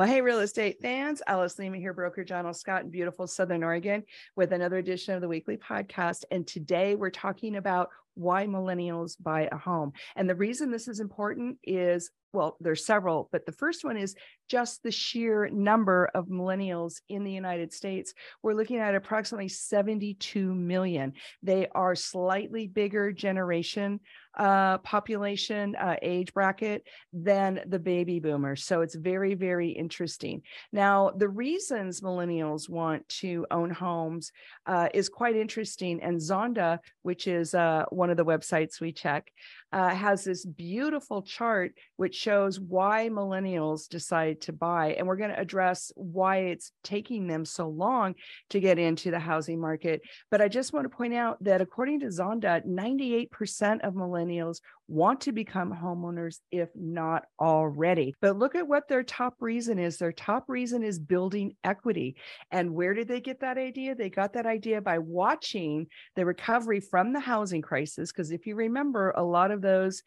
Well, hey, real estate fans, Alice Lehman here, broker John L. Scott in beautiful Southern Oregon with another edition of the weekly podcast. And today we're talking about why millennials buy a home. And the reason this is important is, well, there's several, but the first one is just the sheer number of millennials in the United States. We're looking at approximately 72 million. They are slightly bigger generation population age bracket than the baby boomers. So it's very, very interesting. Now, the reasons millennials want to own homes is quite interesting. And Zonda, which is one of the websites we check, has this beautiful chart which shows why millennials decide to buy. And we're going to address why it's taking them so long to get into the housing market. But I just want to point out that according to Zonda, 98% of millennials want to become homeowners, if not already. But look at what their top reason is. Their top reason is building equity. And where did they get that idea? They got that idea by watching the recovery from the housing crisis. Because if you remember, a lot of those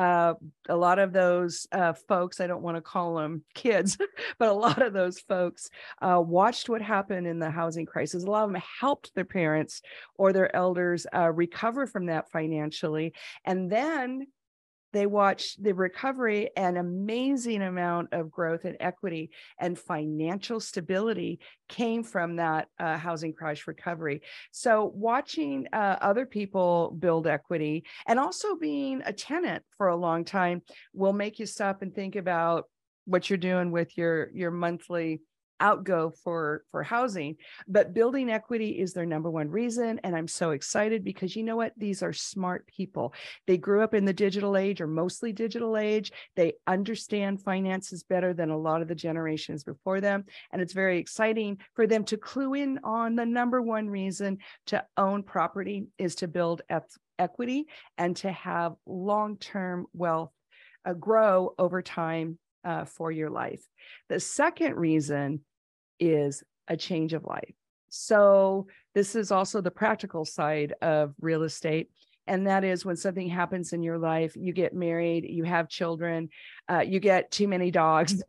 folks, I don't want to call them kids, but a lot of those folks watched what happened in the housing crisis. A lot of them helped their parents or their elders recover from that financially. And then they watched the recovery and amazing amount of growth and equity and financial stability came from that housing crash recovery. So watching other people build equity and also being a tenant for a long time will make you stop and think about what you're doing with your monthly outgo for housing. But building equity is their number one reason. And I'm so excited because you know what? These are smart people. They grew up in the digital age or mostly digital age. They understand finances better than a lot of the generations before them. And it's very exciting for them to clue in on the number one reason to own property is to build equity and to have long-term wealth grow over time for your life. The second reason is a change of life. So this is also the practical side of real estate. And that is when something happens in your life, you get married, you have children, you get too many dogs,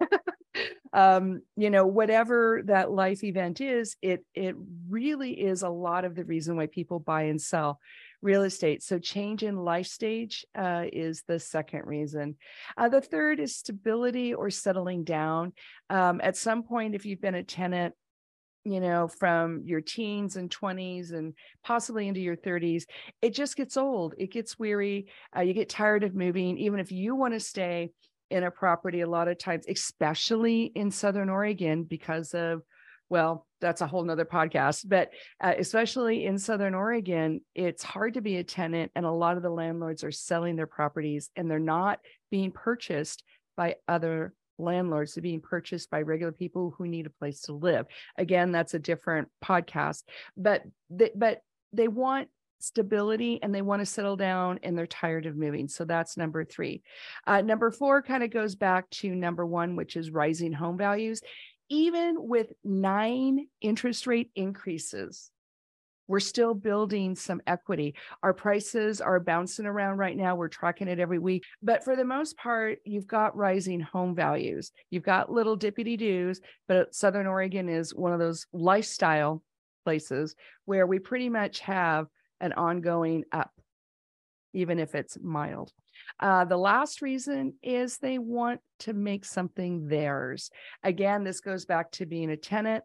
whatever that life event is, it really is a lot of the reason why people buy and sell real estate. So change in life stage is the second reason. The third is stability or settling down. At some point, if you've been a tenant, from your teens and 20s and possibly into your 30s, it just gets old. It gets weary. You get tired of moving. Even if you want to stay in a property, a lot of times, especially in Southern Oregon, because of, well, that's a whole nother podcast, but especially in Southern Oregon, it's hard to be a tenant. And a lot of the landlords are selling their properties and they're not being purchased by other landlords. They're being purchased by regular people who need a place to live. Again, that's a different podcast, but they want stability and they want to settle down and they're tired of moving. So that's number three. Number four kind of goes back to number one, which is rising home values. Even with 9 interest rate increases, we're still building some equity. Our prices are bouncing around right now. We're tracking it every week. But for the most part, you've got rising home values. You've got little dippity-doos, but Southern Oregon is one of those lifestyle places where we pretty much have an ongoing up, even if it's mild. The last reason is they want to make something theirs. Again, this goes back to being a tenant.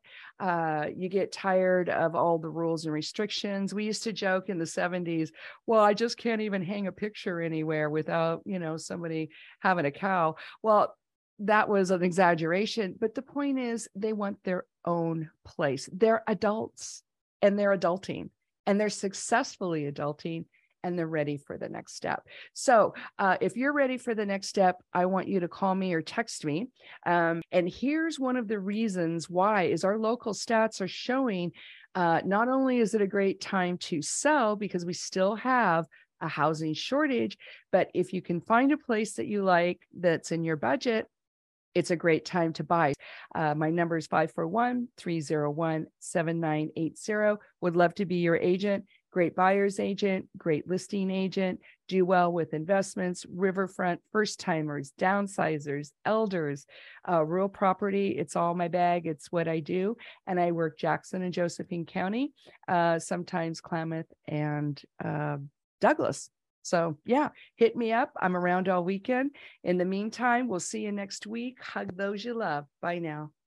You get tired of all the rules and restrictions. We used to joke in the 70s, well, I just can't even hang a picture anywhere without, somebody having a cow. Well, that was an exaggeration. But the point is they want their own place. They're adults and they're adulting and they're successfully adulting. And they're ready for the next step. So if you're ready for the next step, I want you to call me or text me. And here's one of the reasons why is our local stats are showing not only is it a great time to sell because we still have a housing shortage, but if you can find a place that you like that's in your budget, it's a great time to buy. My number is 541-301-7980. Would love to be your agent. great buyer's agent, great listing agent, do well with investments, riverfront, first timers, downsizers, elders, real property. It's all my bag. It's what I do. And I work Jackson and Josephine County, sometimes Klamath and Douglas. So yeah, hit me up. I'm around all weekend. In the meantime, we'll see you next week. Hug those you love. Bye now.